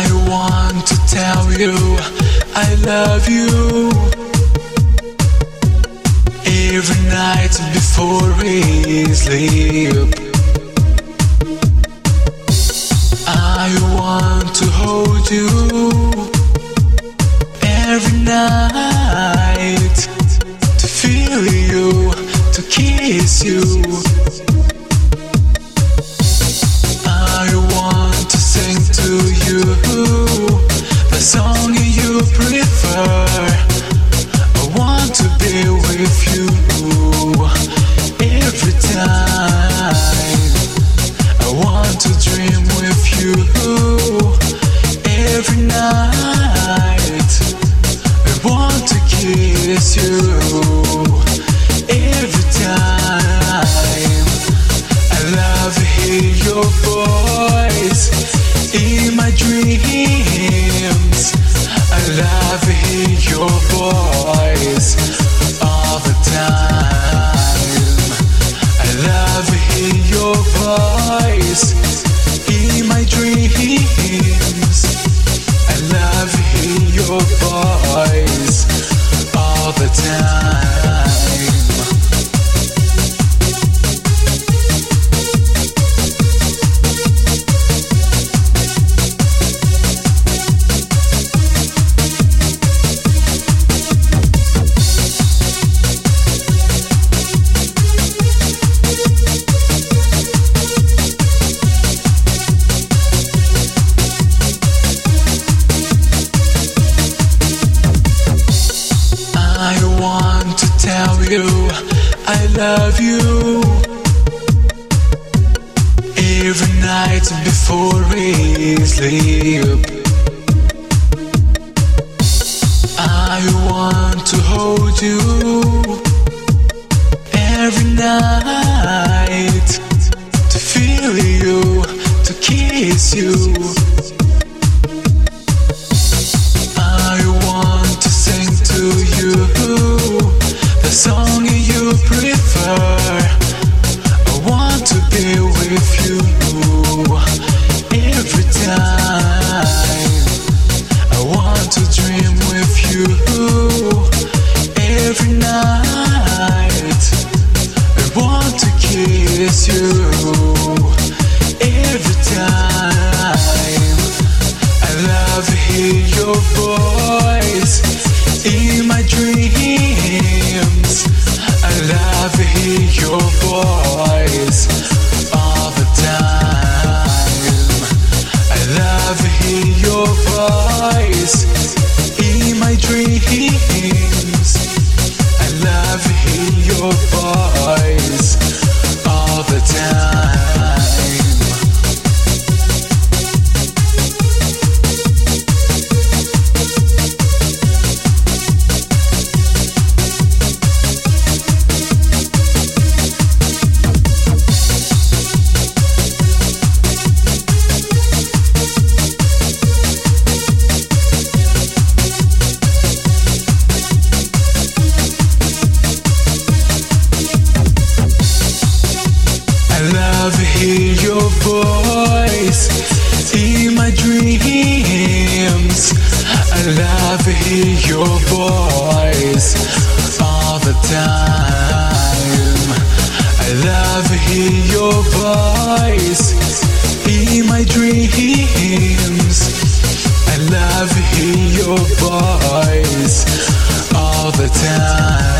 I want to tell you I love you. Every night before we sleep, I want to hold you. Every night, to feel you, to kiss you. I want to sing to you the song you prefer. I want to be with you every time. I want to dream with you every night. I want to kiss you every time. I love to hear your voice in my dreams. I love to hear your voice all the time. I love to hear your voice in my dreams. I love to hear your voice all the time. I want to tell you I love you. Every night before we sleep, I want to hold you. Every night, to feel you, to kiss you. I want to sing to you the song you prefer. I want to be with you every time. I want to dream with you every night. I want to kiss you every time. I love to hear your voice in my dreams. I love to hear your voice all the time. I love to hear your voice in my dreams. I love to hear your voice all the time. I love to hear your voice in my dreams. I love to hear your voice all the time. I love to hear your voice in my dreams. I love to hear your voice all the time.